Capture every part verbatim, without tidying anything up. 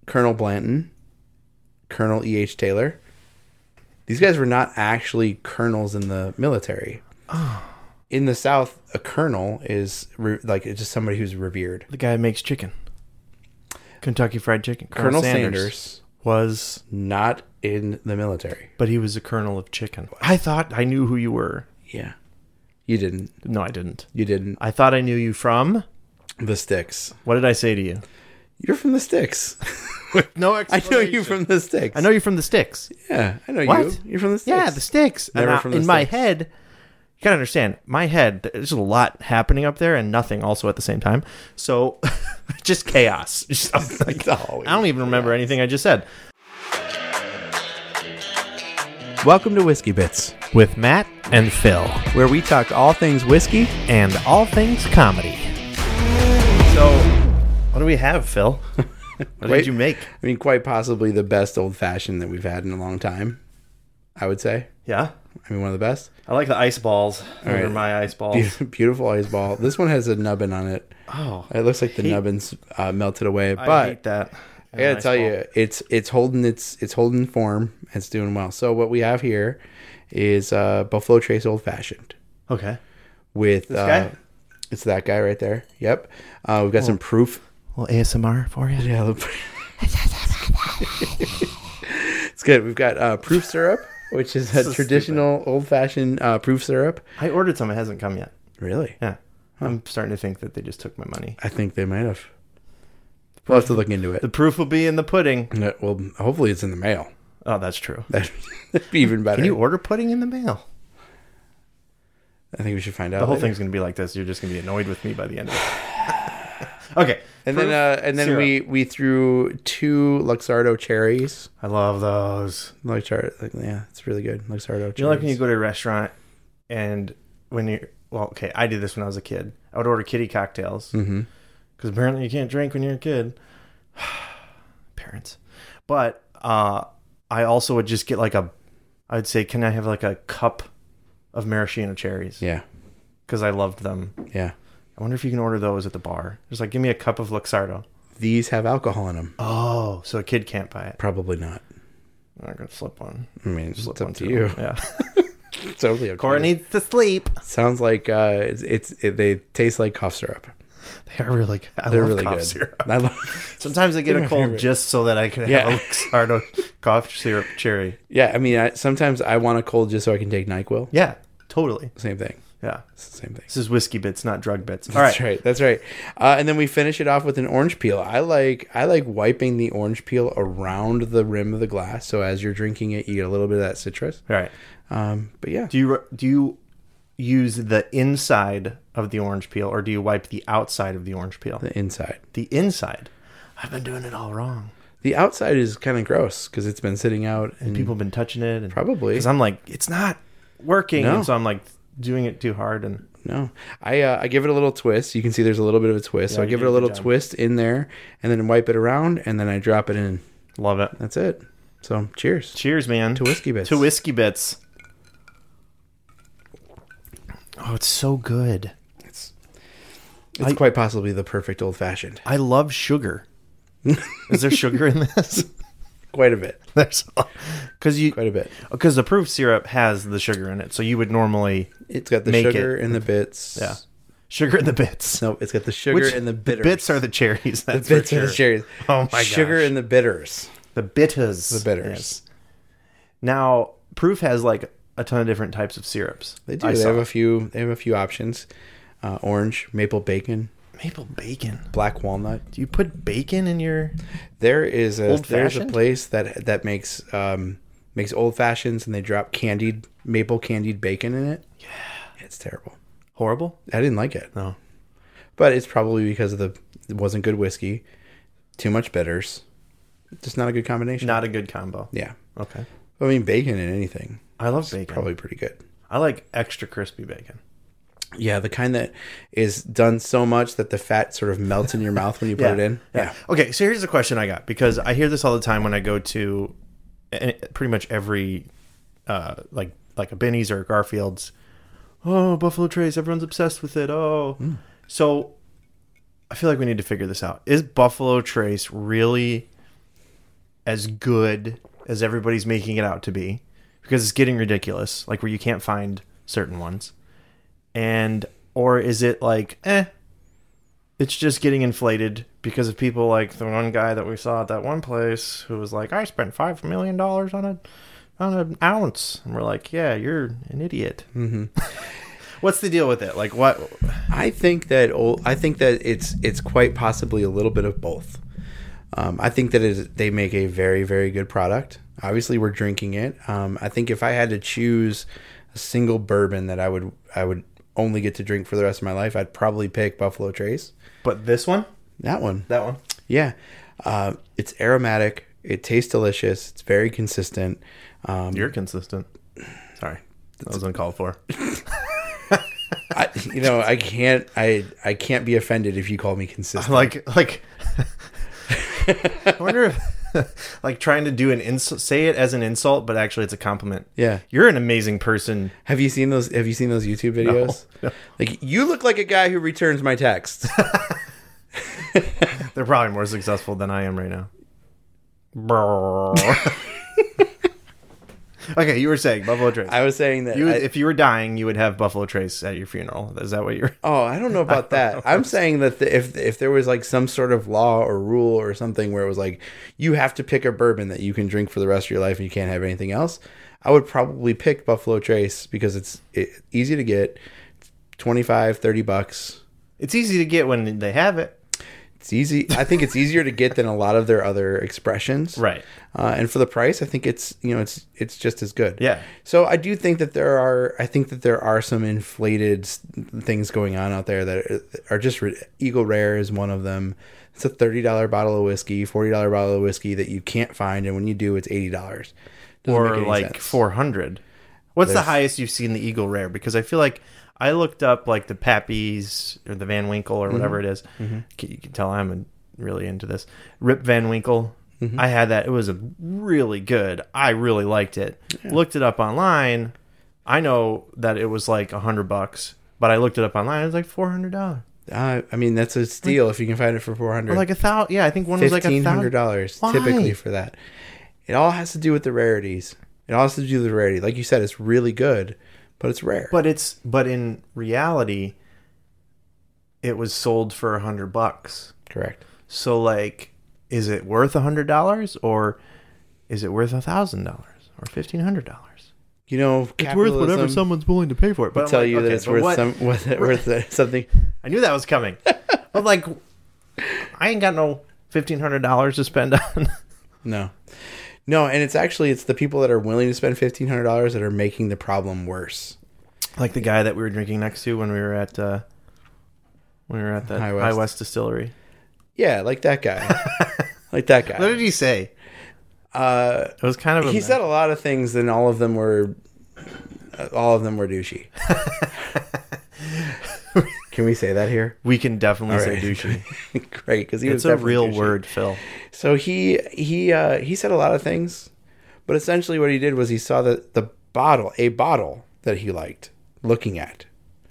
Colonel Blanton, Colonel E H. Taylor. These guys were not actually colonels in the military. Oh. In the South, a colonel is re- like it's just somebody who's revered. The guy who makes chicken. Kentucky Fried Chicken. Colonel, Colonel Sanders, Sanders was not in the military. But he was a colonel of chicken. I thought I knew who you were. Yeah. You didn't. No, I didn't. You didn't. I thought I knew you from... The Sticks. What did I say to you? You're from the Sticks. With no explanation. I know you from the Sticks. I know you from the Sticks. Yeah, I know what? you. You're from the Sticks. Yeah, the Sticks. Never and from I, the in Sticks. my head, you gotta understand, my head, there's a lot happening up there and nothing also at the same time. So, just chaos. Just, like, I don't even remember anything I just said. Welcome to Whiskey Bits with Matt and Phil, where we talk all things whiskey and all things comedy. So, what do we have, Phil? What quite, did you make? I mean, quite possibly the best old fashioned that we've had in a long time, I would say. Yeah? I mean, one of the best. I like the ice balls. All over right. my ice balls. Be- beautiful ice ball. This one has a nubbin on it. Oh. It looks like the hate, nubbins uh, melted away. But I hate that. I gotta tell ball. you, it's it's holding its it's holding form. It's doing well. So what we have here is uh, Buffalo Trace Old Fashioned. Okay. With this uh, guy? It's that guy right there. Yep. Uh, we've got oh. some proof. A little A S M R for you. Yeah. It's good. We've got uh, proof syrup, which is a so traditional old fashioned uh, proof syrup. I ordered some. It hasn't come yet. Really? Yeah. Huh. I'm starting to think that they just took my money. I think they might have. We'll have to look into it. The proof will be in the pudding. No, well, hopefully it's in the mail. Oh, that's true. That'd be even better. Can you order pudding in the mail? I think we should find out. The whole later. thing's going to be like this. You're just going to be annoyed with me by the end of it. Okay. And proof, then uh, and then syrup. we we threw two Luxardo cherries. I love those. Luxardo, yeah, it's really good. Luxardo cherries. You know, like when you go to a restaurant and when you well, okay, I did this when I was a kid. I would order kiddie cocktails because mm-hmm. apparently you can't drink when you're a kid. Parents, but uh, I also would just get like a. I'd say, can I have like a cup of maraschino cherries? Yeah, because I loved them. Yeah. I wonder if you can order those at the bar. Just like, give me a cup of Luxardo. These have alcohol in them. Oh, so a kid can't buy it. Probably not. I'm not going to slip one. I mean, slip it's up one to too. you. Yeah. Totally okay. Cora needs to sleep. Sounds like uh, it's, it's it, they taste like cough syrup. They are really good. I They're love really cough good. syrup. I love Sometimes I get a cold favorite. just so that I can yeah. have a Luxardo cough syrup cherry. Yeah, I mean, I, sometimes I want a cold just so I can take NyQuil. Yeah, totally. Same thing. Yeah, it's the same thing. This is whiskey bits, not drug bits. All That's right, right. That's right. Uh, and then we finish it off with an orange peel. I like I like wiping the orange peel around the rim of the glass, so as you're drinking it, you get a little bit of that citrus. All right. Um, but yeah, do you do you use the inside of the orange peel, or do you wipe the outside of the orange peel? The inside. The inside. I've been doing it all wrong. The outside is kind of gross because it's been sitting out, and, and people have been touching it. And, probably because I'm like, it's not working, no. and so I'm like doing it too hard. And no, I uh, I give it a little twist. You can see there's a little bit of a twist, yeah, so I give it a little twist in there, and then wipe it around, and then I drop it in. Love it. That's it. So cheers, cheers, man, to whiskey bits. To whiskey bits. Oh, it's so good. It's it's I, quite possibly the perfect old fashioned. I love sugar. Is there sugar in this? Quite a bit. There's because you quite a bit because the proof syrup has the sugar in it, so you would normally. It's got the sugar and the bits. Yeah, sugar and the bits. No, it's got the sugar Which, and the bitters. The bits are the cherries. That's the bits for sure. are the cherries. Oh my god. Sugar gosh. and the bitters. The bitters. The bitters. Yes. Now, proof has like a ton of different types of syrups. They do. I they saw. have a few. They have a few options. Uh, orange, maple bacon. Maple bacon. Black walnut. Do you put bacon in your? There is a old there's a fashioned? place that that makes um, makes old fashions, and they drop candied maple candied bacon in it. Yeah, it's terrible. Horrible. I didn't like it. No, but it's probably because of the it wasn't good whiskey, too much bitters, just not a good combination. Not a good combo. Yeah. Okay. I mean, bacon in anything. I love bacon. Probably pretty good. I like extra crispy bacon. Yeah, the kind that is done so much that the fat sort of melts in your mouth when you put yeah, it in. Yeah. yeah. Okay, so here's a question I got, because I hear this all the time when I go to pretty much every, uh, like like a Benny's or a Garfield's. Oh, Buffalo Trace, everyone's obsessed with it. Oh. Mm. So I feel like we need to figure this out. Is Buffalo Trace really as good as everybody's making it out to be, because it's getting ridiculous, like where you can't find certain ones? And or is it like, eh, it's just getting inflated because of people like the one guy that we saw at that one place who was like, I spent five million dollars on a on an ounce, and we're like, yeah, you're an idiot. Mm-hmm. What's the deal with it? Like, what? I think that ol- I think that it's it's quite possibly a little bit of both. Um, I think that it is, they make a very, very good product. Obviously, we're drinking it. Um, I think if I had to choose a single bourbon that I would I would only get to drink for the rest of my life, I'd probably pick Buffalo Trace. But this one, that one, that one, yeah, uh, it's aromatic. It tastes delicious. It's very consistent. Um, You're consistent. Sorry, that was uncalled for. I, you know, I can't. I I can't be offended if you call me consistent. Like like. I wonder if, like, trying to do an insult, say it as an insult, but actually it's a compliment. Yeah, you're an amazing person. Have you seen those? Have you seen those YouTube videos? No, no. Like, you look like a guy who returns my texts. They're probably more successful than I am right now. Okay, you were saying Buffalo Trace. I was saying that you, I, if you were dying, you would have Buffalo Trace at your funeral. Is that what you're? Oh, I don't know about that. Know. I'm saying that the, if if there was like some sort of law or rule or something where it was like you have to pick a bourbon that you can drink for the rest of your life and you can't have anything else, I would probably pick Buffalo Trace because it's it, easy to get, twenty-five, thirty bucks. It's easy to get when they have it. It's easy. I think it's easier to get than a lot of their other expressions. Right. Uh, and for the price, I think it's, you know, it's, it's just as good. Yeah. So I do think that there are, I think that there are some inflated things going on out there that are just, Eagle Rare is one of them. It's a thirty dollars bottle of whiskey, forty dollars bottle of whiskey that you can't find. And when you do, it's eighty dollars. Doesn't or like sense. four hundred. What's There's, the highest you've seen the Eagle Rare? Because I feel like I looked up like the Pappy's or the Van Winkle or whatever mm-hmm. it is. Mm-hmm. You can tell I'm really into this. Rip Van Winkle. Mm-hmm. I had that. It was a really good. I really liked it. Yeah. Looked it up online. I know that it was like a hundred bucks, but I looked it up online. It was like four hundred dollars. Uh, I mean, that's a steal like, if you can find it for four hundred. Or like a thousand. Yeah, I think one was like a fifteen hundred dollars typically for that. It all has to do with the rarities. It all has to do with the rarity. Like you said, it's really good. But it's rare. But it's but in reality, it was sold for a hundred bucks. Correct. So like, is it worth a hundred dollars or is it worth a thousand dollars or fifteen hundred dollars? You know, it's worth whatever someone's willing to pay for it. But I'll tell like, you okay, that it's worth what, some worth, worth something. I knew that was coming. But like, I ain't got no fifteen hundred dollars to spend on. No. No, and it's actually, it's the people that are willing to spend fifteen hundred dollars that are making the problem worse. Like the guy that we were drinking next to when we were at uh, when we were at the High West, High West Distillery. Yeah, like that guy. Like that guy. What did he say? Uh, it was kind of a He said a lot of things, and all of them were all of them were douchey. Can we say that here? We can definitely right. say douchey. Great, because he it's was a real douchey. word, Phil. So he he uh, he said a lot of things, but essentially what he did was he saw that the bottle, a bottle that he liked looking at,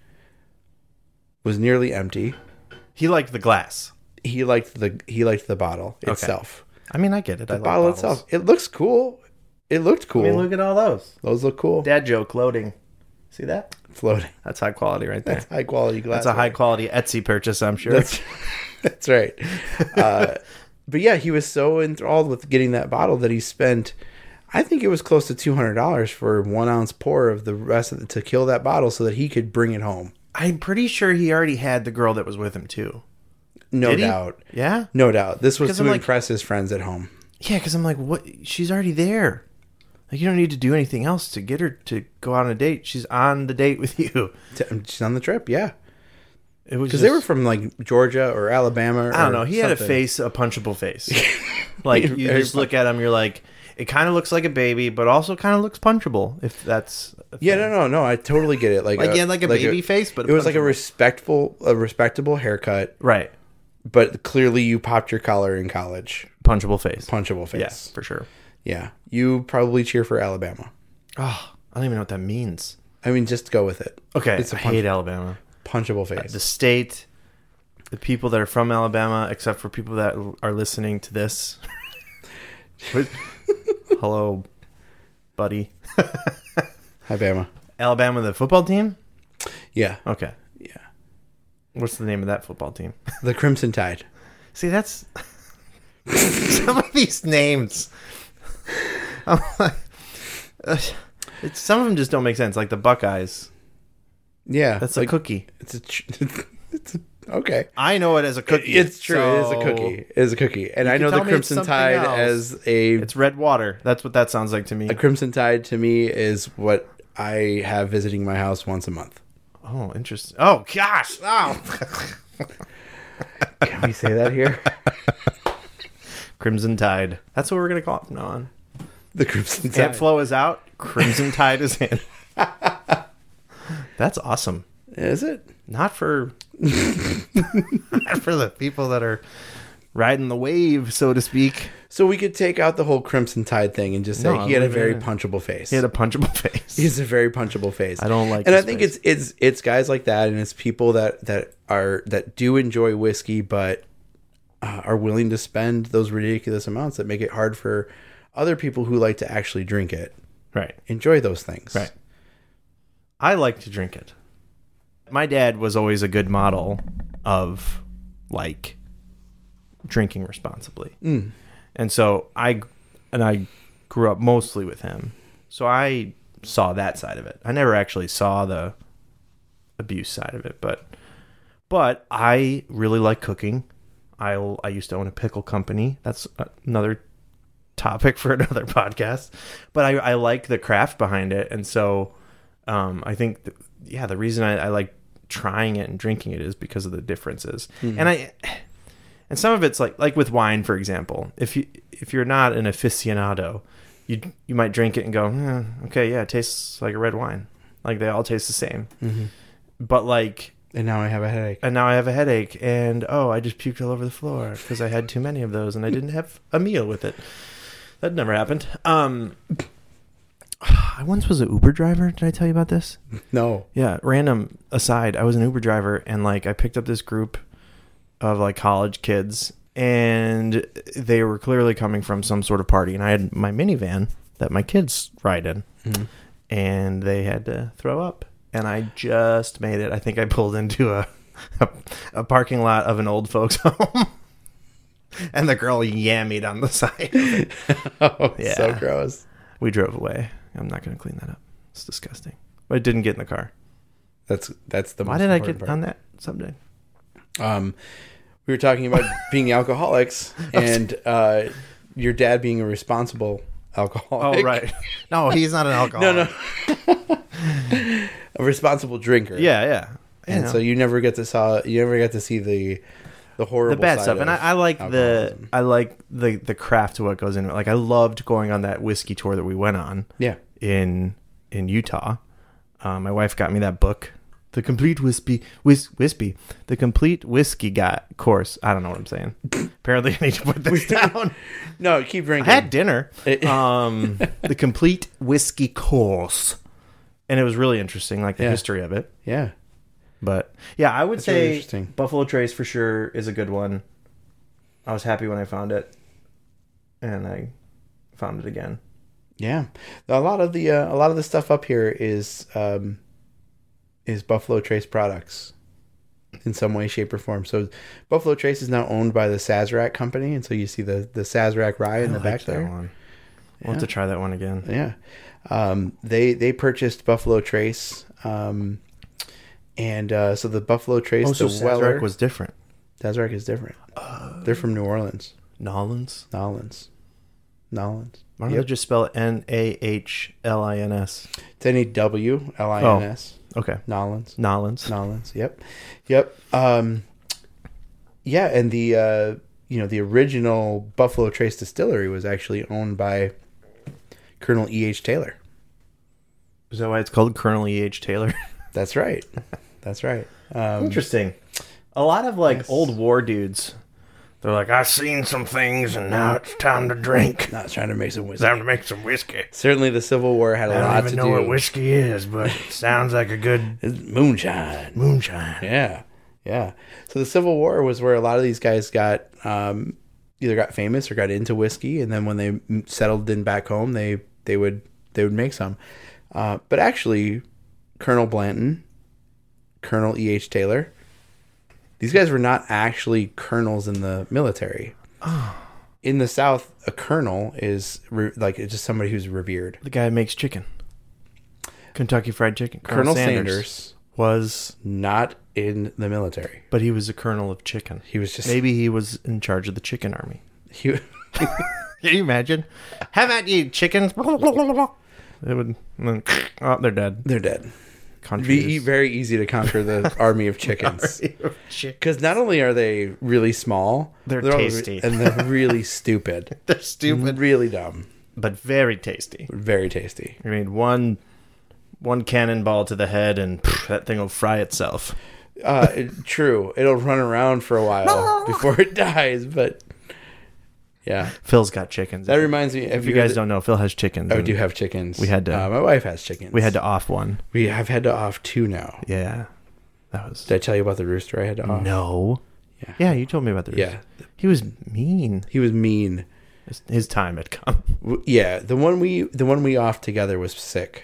was nearly empty. He liked the glass. He liked the he liked the bottle okay. itself. I mean, I get it. The I like bottle bottles. itself. It looks cool. It looked cool. I mean, look at all those. Those look cool. Dad joke loading. See that? Floating. That's high quality right there. That's high quality glass. That's a high quality Etsy purchase, I'm sure. That's, that's right. Uh, but yeah, he was so enthralled with getting that bottle that he spent, I think it was close to two hundred dollars for one ounce pour of the rest of the, to kill that bottle so that he could bring it home. I'm pretty sure he already had the girl that was with him too. No Did doubt. He? Yeah? No doubt. This was because to I'm impress like, his friends at home. Yeah, because I'm like, what? She's already there. Like, you don't need to do anything else to get her to go on a date. She's on the date with you. She's on the trip, yeah. It was because they were from like Georgia or Alabama. Or I don't know. He something. had a face, a punchable face. Like you just look at him, you're like, it kind of looks like a baby, but also kind of looks punchable. If that's yeah, no, no, no. I totally get it. Like, like a, yeah, like a like baby a, face, but it was like a respectful, a respectable haircut, right? But clearly, you popped your collar in college. Punchable face. Punchable face. Yeah, for sure. Yeah, you probably cheer for Alabama. Oh, I don't even know what that means. I mean, just go with it. Okay, it's a I punch- hate Alabama. Punchable face. Uh, the state, the people that are from Alabama, except for people that are listening to this. Hello, buddy. Hi, Bama. Alabama, the football team? Yeah. Okay. Yeah. What's the name of that football team? The Crimson Tide. See, that's some of these names. I'm like, uh, it's, some of them just don't make sense. Like the Buckeyes. Yeah. That's like, a cookie. It's a. It's a okay. I know it as a cookie. It's true. So it is a cookie. It is a cookie. And I know the tell me it's Crimson something Tide else. as a It's red water. That's what that sounds like to me. a Crimson Tide to me is what I have visiting my house once a month. Oh, interesting. Oh, gosh. Oh. Can we say that here? Crimson Tide. That's what we're going to call it from now on. The Crimson Tide. Ant flow is out. Crimson Tide is in. That's awesome. Is it? Not for not for the people that are riding the wave, so to speak. So we could take out the whole Crimson Tide thing and just say No, he had a leave it very in. punchable face. He had a punchable face. He has a very punchable face. I don't like and I his think face. it's it's it's guys like that, and it's people that that are that do enjoy whiskey, but uh, are willing to spend those ridiculous amounts that make it hard for other people who like to actually drink it. Right. Enjoy those things. Right. I like to drink it. My dad was always a good model of like drinking responsibly. Mm. And so I and I grew up mostly with him. So I saw that side of it. I never actually saw the abuse side of it, but but I really like cooking. I I used to own a pickle company. That's another topic for another podcast. But I I like the craft behind it, and so um, I think th- yeah, the reason I, I like trying it and drinking it is because of the differences. Mm-hmm. And I and some of it's like like with wine, for example. If you if you're not an aficionado, you you might drink it and go, eh, okay, yeah, it tastes like a red wine. Like they all taste the same. Mm-hmm. But like, and now I have a headache. And now I have a headache, and oh, I just puked all over the floor because I had too many of those, and I didn't have a meal with it. That never happened. Um, I once was an Uber driver. Did I tell you about this? No. Yeah. Random aside, I was an Uber driver, and like I picked up this group of like college kids, and they were clearly coming from some sort of party, and I had my minivan that my kids ride in, mm-hmm. and they had to throw up, and I just made it. I think I pulled into a a, a parking lot of an old folks home. And the girl yammied on the side of it. Oh, yeah. So gross. We drove away. I'm not going to clean that up. It's disgusting. But I didn't get in the car. That's that's the Why most did I get part. on that subject? Um, we were talking about being alcoholics and uh, your dad being a responsible alcoholic. Oh, right. No, he's not an alcoholic. No, no. A responsible drinker. Yeah, yeah. And know. so you never get to saw you never get to see the the horrible the bad side stuff. And I, I like alcoholism. the I like the the craft to what goes into it. Like I loved going on that whiskey tour that we went on. Yeah. In in Utah. Um, my wife got me that book, The Complete Whiskey Whis, Whiskey. The Complete Whiskey Guy course. I don't know what I'm saying. Apparently I need to put this down. No, keep drinking. I had dinner. um The Complete Whiskey Course. And it was really interesting, like the yeah. history of it. Yeah. But yeah, I would That's really say interesting. Buffalo Trace for sure is a good one. I was happy when I found it, and I found it again. Yeah, a lot of the uh, a lot of the stuff up here is um, is Buffalo Trace products in some way, shape, or form. So Buffalo Trace is now owned by the Sazerac company, and so you see the the Sazerac rye in the back there. One. I'll have to try that one again. Yeah, um, they they purchased Buffalo Trace. Um, And uh, so the Buffalo Trace, oh, so the Weller, Sazerac was different. Sazerac is different. Uh, They're from New Orleans. Nolans? Nolans. Nolans. Why don't yep. they just spell it N A H L I N S? It's N E W L I N S. Oh, okay. Nolans. Nolans. Nolans. Yep. Yep. Um, yeah, and the uh, you know the original Buffalo Trace distillery was actually owned by Colonel E H Taylor. Is that why it's called Colonel E H Taylor? That's right. That's right. Um, Interesting. A lot of like yes. old war dudes. They're like, I've seen some things, and now it's time to drink. Not trying to make some whiskey. Time to make some whiskey. Certainly, the Civil War had a I lot don't even to know do. what whiskey is, but it sounds like a good It's moonshine. Moonshine. Yeah, yeah. So the Civil War was where a lot of these guys got um, either got famous or got into whiskey, and then when they settled in back home, they they would they would make some. Uh, but actually, Colonel Blanton, Colonel E H. Taylor, these guys were not actually colonels in the military. Oh. In the South, a colonel is re- like it's just somebody who's revered. The guy who makes chicken. Kentucky Fried Chicken. Colonel, Colonel Sanders, Sanders was not in the military. But he was a colonel of chicken. He was just maybe he was in charge of the chicken army. He Can you imagine? How about you chickens? It would. Oh, they're dead. They're dead. It'd be very easy to conquer the army of chickens. Because not only are they really small, they're, they're tasty. All, and they're really stupid. They're stupid. Really dumb. But very tasty. Very tasty. I mean, one one cannonball to the head and pff, that thing will fry itself. Uh, it, true. It'll run around for a while before it dies, but... Yeah, Phil's got chickens. That reminds me. If, if you guys the, don't know, Phil has chickens. I do have chickens. We had to. Uh, my wife has chickens. We had to off one. We have had to off two now. Yeah, that was. Did I tell you about the rooster I had to off? No. Yeah. Yeah, you told me about the rooster. Yeah, he was mean. He was mean. His, his time had come. Yeah, the one we the one we off together was sick.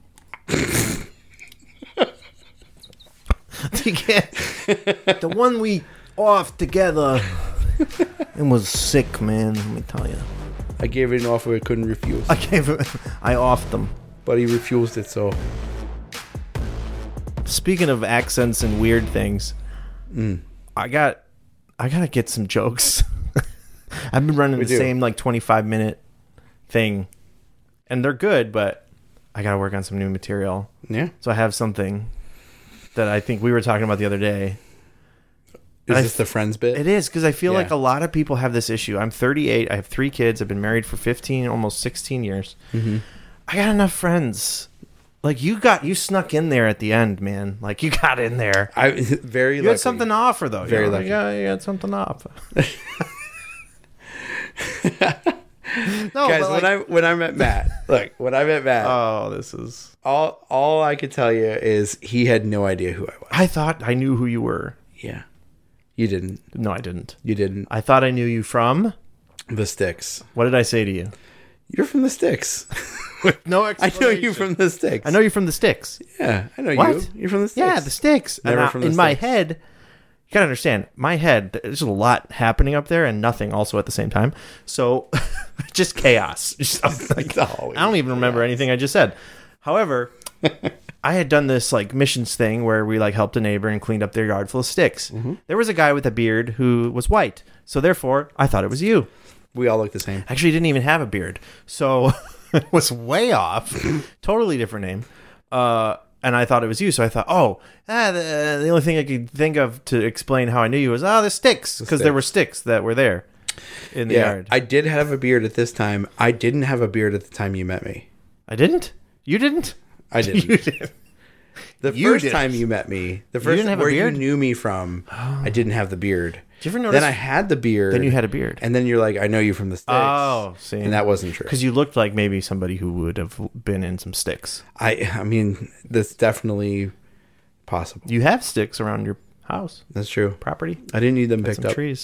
The one we off together. It was sick, man. Let me tell you. I gave it an offer I couldn't refuse. I gave it. I offed them, but he refused it. So, speaking of accents and weird things, mm. I got, I gotta get some jokes. I've been running we the do. same like twenty-five minute thing, and they're good, but I gotta work on some new material. Yeah. So I have something that I think we were talking about the other day. Is this the Friends bit? It is, because I feel yeah. like a lot of people have this issue. I'm thirty-eight. I have three kids. I've been married for fifteen, almost sixteen years. Mm-hmm. I got enough friends. Like, you got, you snuck in there at the end, man. Like, you got in there. I very You lucky. had something to offer, though. Very you know? lucky. Yeah, you had something to offer. No, guys, like, when I when I met Matt, look, when I met Matt, oh, this is all. All I could tell you is he had no idea who I was. I thought I knew who you were. Yeah. You didn't. No, I didn't. You didn't. I thought I knew you from the Sticks. What did I say to you? You're from the Sticks. No explanation. I know you from the Sticks. I know you from the Sticks. Yeah, I know what? you. You're from the Sticks. Yeah, the Sticks. Never and I, from the in Sticks. my head, you gotta understand, my head, there's a lot happening up there and nothing also at the same time. So, just chaos. Just, like, I don't even remember anything I just said. However, I had done this like missions thing where we like helped a neighbor and cleaned up their yard full of sticks. Mm-hmm. There was a guy with a beard who was white. So therefore, I thought it was you. We all look the same. Actually, he didn't even have a beard. So it was way off. Totally different name. Uh, and I thought it was you. So I thought, oh, ah, the, the only thing I could think of to explain how I knew you was, oh, the sticks. Because the there were sticks that were there in the yeah, yard. I did have a beard at this time. I didn't have a beard at the time you met me. I didn't? You didn't? I didn't. You did. The You first didn't. time you met me, the You first didn't have a where you beard? knew me from, I didn't have the beard. Did you ever notice? Then I had the beard. Then you had a beard. And then you're like, I know you from the Sticks. Oh, see. And that wasn't true. Because you looked like maybe somebody who would have been in some sticks. I I mean, that's definitely possible. You have sticks around your house, That's true. property. I didn't need them Got picked some up. trees.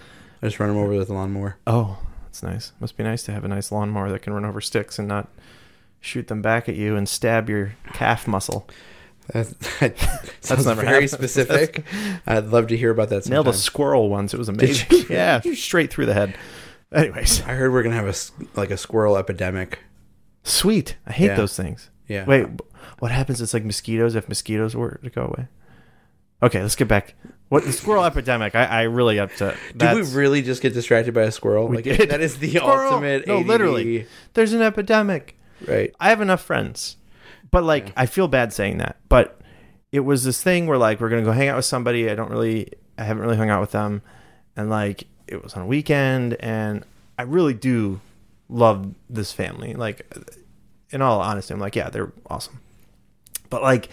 I just run them over with a lawnmower. Oh, that's nice. Must be nice to have a nice lawnmower that can run over sticks and not shoot them back at you and stab your calf muscle. That, that sounds never very happened. specific. I'd love to hear about that sometime. Nailed a squirrel once. It was amazing. you? Yeah, straight through the head. Anyways, I heard we're going to have a, s- like a squirrel epidemic. sweet. I hate Yeah. those things. Yeah. Wait, what happens? It's like mosquitoes if mosquitoes were to go away. Okay, let's get back. What the squirrel epidemic? I, I really up to. Did we really just get distracted by a squirrel? We like, did. That is the Squirrel! ultimate No, A D D. literally. There's an epidemic. Right. I have enough friends, but like, Yeah. I feel bad saying that. But it was this thing where like, we're going to go hang out with somebody. I don't really, I haven't really hung out with them. And like, it was on a weekend and I really do love this family. Like, in all honesty, I'm like, yeah, they're awesome. But like,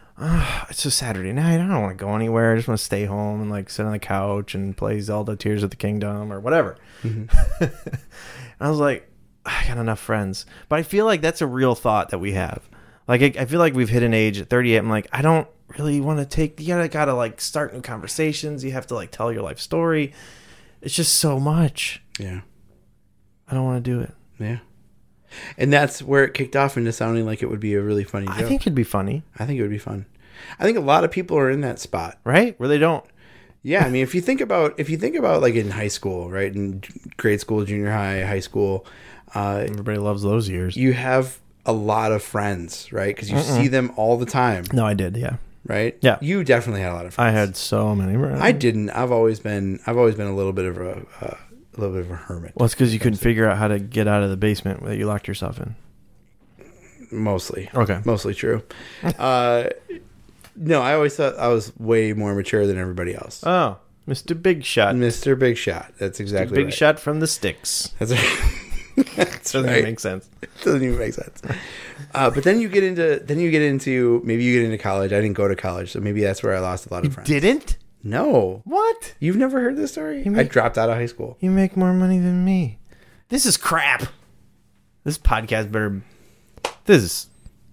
uh, it's just Saturday night. I don't want to go anywhere. I just want to stay home and like sit on the couch and play Zelda Tears of the Kingdom or whatever. Mm-hmm. And I was like, I got enough friends. But I feel like that's a real thought that we have. Like, I, I feel like we've hit an age at thirty-eight. I'm like, I don't really want to take, you gotta, gotta like start new conversations. You have to like tell your life story. It's just so much. Yeah. I don't want to do it. Yeah. And that's where it kicked off into sounding like it would be a really funny joke. I think it'd be funny. I think it would be fun. I think a lot of people are in that spot. Right? Where they don't. Yeah, I mean, if you think about if you think about like in high school, right, in grade school, junior high, high school, uh, everybody loves those years. You have a lot of friends, right? Because you Mm-mm. see them all the time. No, I did. Yeah. Right. Yeah. You definitely had a lot of friends. I had so many friends. I didn't. I've always been. I've always been a little bit of a, uh, a little bit of a hermit. Well, it's because you couldn't figure out how to get out of the basement that you locked yourself in. Mostly. Okay. Mostly true. uh, no, I always thought I was way more mature than everybody else. Oh, Mister Big Shot. Mister Big Shot. That's exactly Big right. Shot from the sticks. That's right. That's Doesn't right. even make sense. Doesn't even make sense. Uh, but then you get into then you get into maybe you get into college. I didn't go to college, so maybe that's where I lost a lot of You friends. didn't? No. What? You've never heard this story? make- I dropped out of high school. You make more money than me. This is crap. This podcast better. This is.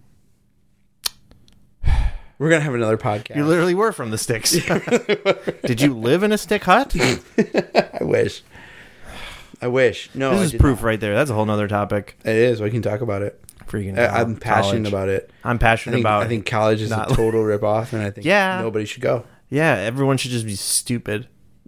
We're gonna have another podcast. You literally were from the sticks. Did you live in a stick hut? I wish. I wish. No, This I is did proof not. right there. That's a whole nother topic. It is. We can talk about it. Freaking. I, I'm passionate college. about it. I'm I passionate think, about. I think college is not- a total ripoff, and I think Yeah. nobody should go. Yeah, everyone should just be stupid.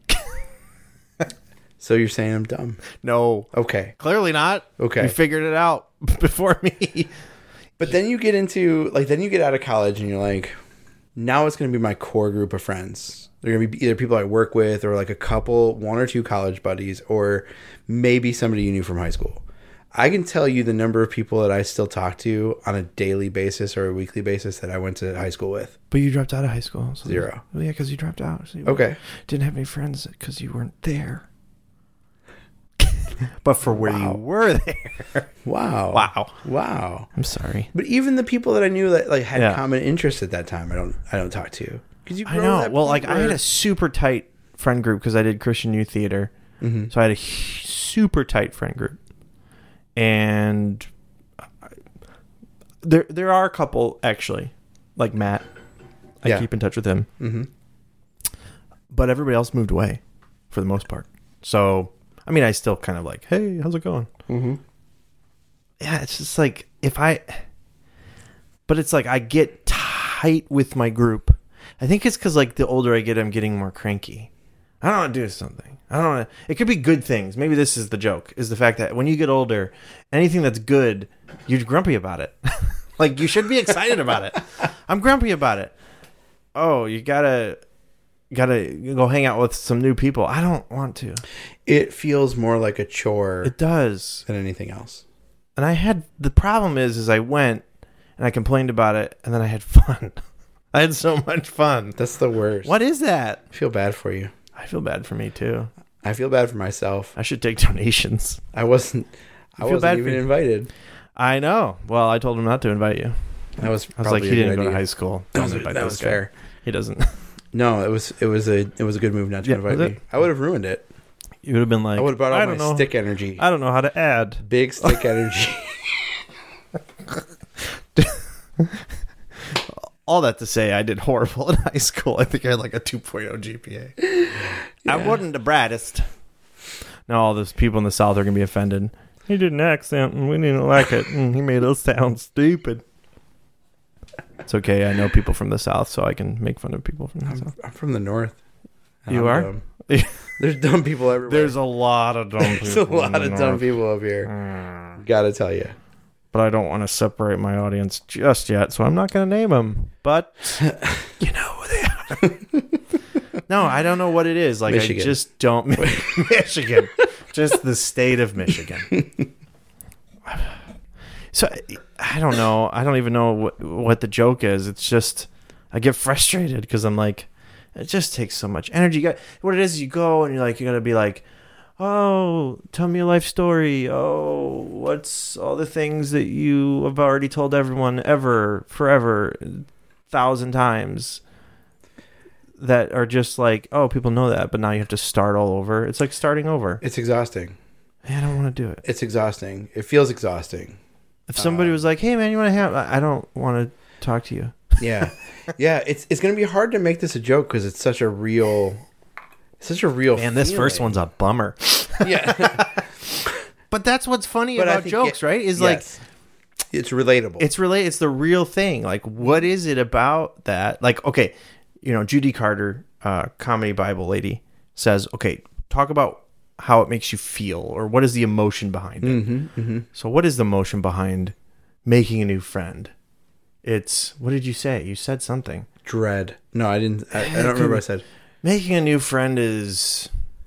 So you're saying I'm dumb? No, Okay. clearly not. Okay. You figured it out before me. But then you get into like then you get out of college and you're like, now it's going to be my core group of friends. They're going to be either people I work with or like a couple, one or two college buddies, or maybe somebody you knew from high school. I can tell you the number of people that I still talk to on a daily basis or a weekly basis that I went to high school with. But you dropped out of high school. So Zero. Well, yeah, because you dropped out. So you Okay. didn't have any friends because you weren't there. But for where Wow. you were there. Wow. Wow. Wow. I'm sorry. But even the people that I knew that like had Yeah. common interests at that time, I don't I don't talk to. Because you I grow know. that Well, point like I had where- a super tight friend group because I did Christian youth theater. Mhm. So I had a hu- super tight friend group. And I- there there are a couple actually, like Matt. I Yeah. keep in touch with him. Mhm. But everybody else moved away for the most part. So, I mean, I still kind of like, hey, how's it going? Mhm. Yeah, it's just like if I, but it's like I get tight with my group. I think it's because like the older I get, I'm getting more cranky. I don't want to do something. I don't want to. It could be good things. Maybe this is the joke: is the fact that when you get older, anything that's good, you're grumpy about it. Like you should be excited about it. I'm grumpy about it. Oh, you gotta gotta go hang out with some new people. I don't want to. It feels more like a chore It does. than anything else. And I had the problem is is I went and I complained about it and then I had fun. I had so much fun. That's the worst. What is that? I feel bad for you. I feel bad for me too. I feel bad for myself. I should take donations. I wasn't. I feel wasn't bad for even you. invited. I know. Well, I told him not to invite you. That was. I was like, probably he a didn't good go to idea. high school. That Don't was, invite that this was guy. fair. He doesn't. No, it was. It was a. It was a good move not to Yeah, invite was me. it? I would have ruined it. You would have been like, I would have brought I out my don't know. stick energy. I don't know how to add. Big stick energy. All that to say, I did horrible in high school. I think I had like a two point oh G P A. I wasn't the brightest. Now all those people in the South are going to be offended. He did an accent and we didn't like it. And he made us sound stupid. It's okay. I know people from the South, so I can make fun of people from the I'm, South. I'm from the north. and You I'm are? dumb. There's dumb people everywhere. There's a lot of dumb people. There's a lot in of the dumb North. people up here. Mm. Gotta tell you. But I don't want to separate my audience just yet, so I'm not going to name them. But you know who they are. No, I don't know what it is. Like Michigan. I just don't. Michigan, just the state of Michigan. So I don't know. I don't even know what, what the joke is. It's just I get frustrated because I'm like, it just takes so much energy. You got, what it is, you go and you're like, you got to be like, oh, tell me a life story. Oh, what's all the things that you have already told everyone ever, forever, thousand times that are just like, oh, people know that, but now you have to start all over. It's like starting over. It's exhausting. I don't want to do it. It's exhausting. It feels exhausting. If somebody Uh, was like, hey, man, you want to have, I I don't want to talk to you. Yeah. Yeah. It's it's going to be hard to make this a joke because it's such a real, such a real. Man, this first feeling. one's a bummer. Yeah. But that's what's funny But I about think jokes, it- right? Is yes. It's relatable. like it's relate. It's the real thing. Like, what is it about that? Like, okay, you know, Judy Carter, uh, comedy Bible lady, says, okay, talk about how it makes you feel, or what is the emotion behind it. Mm-hmm, mm-hmm. So, what is the emotion behind making a new friend? It's, what did you say? You said something. Dread. No, I didn't. I, I don't remember what I said. Making a new friend is,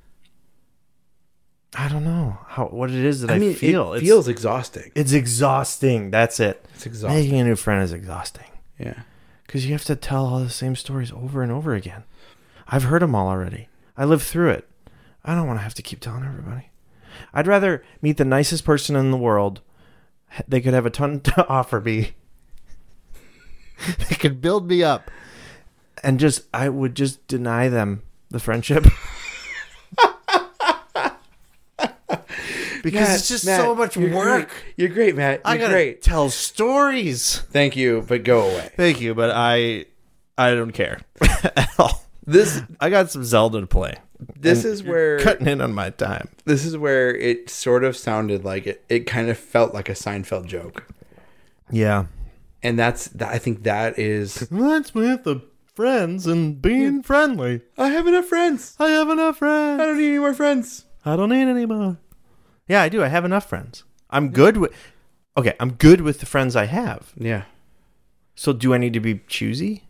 I don't know how what it is that I, I mean, feel. it It's- feels exhausting. It's exhausting. That's it. It's exhausting. Making a new friend is exhausting Yeah. because you have to tell all the same stories over and over again. I've heard them all already. I lived through it. I don't want to have to keep telling everybody. I'd rather meet the nicest person in the world. They could have a ton to offer me. They could build me up. And just, I would just deny them the friendship. Because Matt, it's just Matt, so much you're work. Great. You're great, Matt. You're I gotta great. tell stories. Thank you, but go away. Thank you, but I I don't care at all. This I got some Zelda to play. this And is you're where cutting in on my time. this is where it sort of sounded like it. It kind of felt like a Seinfeld joke, Yeah. and that's that, I think that is. That's with the friends and being friendly. I have enough friends. I have enough I friends. don't need any more friends. I don't need any more. Yeah, I do. I have enough friends. I'm good with Okay, I'm good with the friends I have. Yeah. So do I need to be choosy?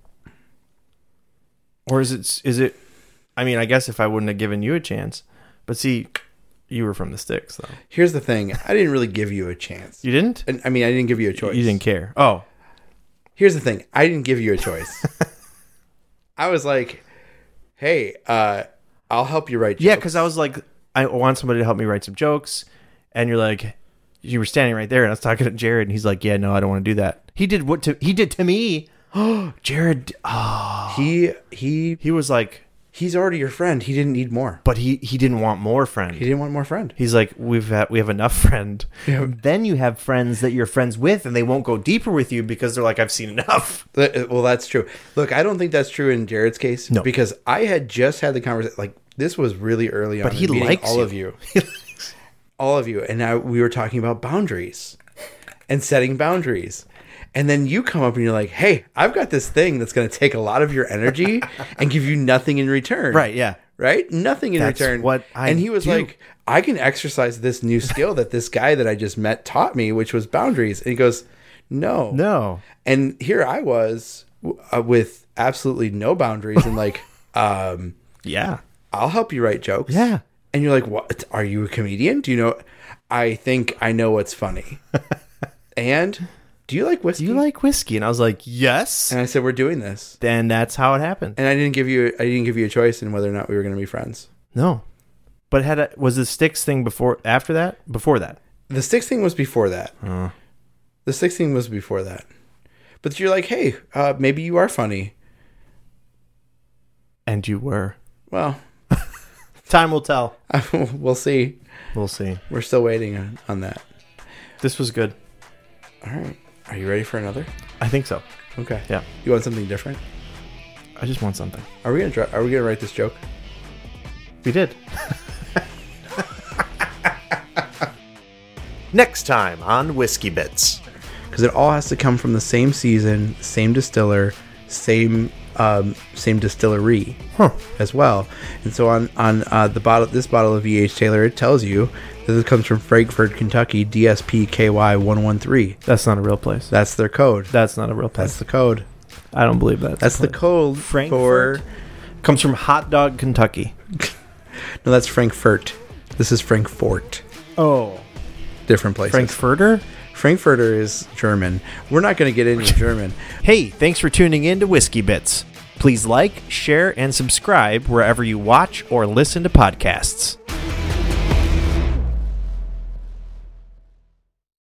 Or is it is it I mean, I guess if I wouldn't have given you a chance. But see, you were from the sticks though. Here's the thing. I didn't really give you a chance. You didn't? And, I mean, I didn't give you a choice. You didn't care. Oh. Here's the thing. I didn't give you a choice. I was like, hey, uh, I'll help you write jokes. Yeah, because I was like, I want somebody to help me write some jokes. And you're like, you were standing right there, and I was talking to Jared, and he's like, yeah, no, I don't want to do that. He did what to he did to me. Oh, Jared. Oh. He he He was like, he's already your friend. He didn't need more. but he he didn't want more friend. He didn't want more friend. He's like, we've had, we have enough friend. Yeah. Then you have friends that you're friends with, and they won't go deeper with you because they're like, I've seen enough. That- Well, that's true. Look, I don't think that's true in Jared's case. No. Because I had just had the conversation. Like, this was really early on. But he in meeting likes all you. of you. all of you. And now we were talking about boundaries and setting boundaries. And then you come up and you're like, hey, I've got this thing that's going to take a lot of your energy and give you nothing in return. Right? Yeah. Right? Nothing in That's return. what I and he was do. like, I can exercise this new skill that this guy that I just met taught me, which was boundaries. And he goes, no. No. And here I was uh, with absolutely no boundaries and like, um, Yeah. I'll help you write jokes. Yeah. And you're like, what? Are you a comedian? Do you know? I think I know what's funny. And do you like Do whiskey? you like whiskey? And I was like, yes. And I said, we're doing this. Then that's how it happened. And I didn't give you, I didn't give you a choice in whether or not we were going to be friends. No. But had a, was the sticks thing before, after that? Before that? The six thing was before that. Uh, The six thing was before that. But you're like, hey, uh, maybe you are funny. and you were. Well, Time will tell. we'll see. We'll see. We're still waiting on, on that. This was good. All right. Are you ready for another? I think so. Okay. Yeah. You want something different? I just want something. Are we gonna dra- Are we gonna write this joke? We did. Next time on Whiskey Bits. Because it all has to come from the same season, same distiller, same um, same distillery Huh. as well. And so on on uh, the bottle, this bottle of E H Taylor, it tells you that this comes from Frankfort, Kentucky, D S P K Y one one three. That's not a real place. That's their code. That's not a real place. That's the code. I don't believe that. That's the code Frankfurt? for. Comes from Hot Dog, Kentucky. No, that's Frankfurt. This is Frankfort. Oh. Different places. Frankfurter? Frankfurter is German. We're not going to get into German. Hey, thanks for tuning in to Whiskey Bits. Please like, share, and subscribe wherever you watch or listen to podcasts.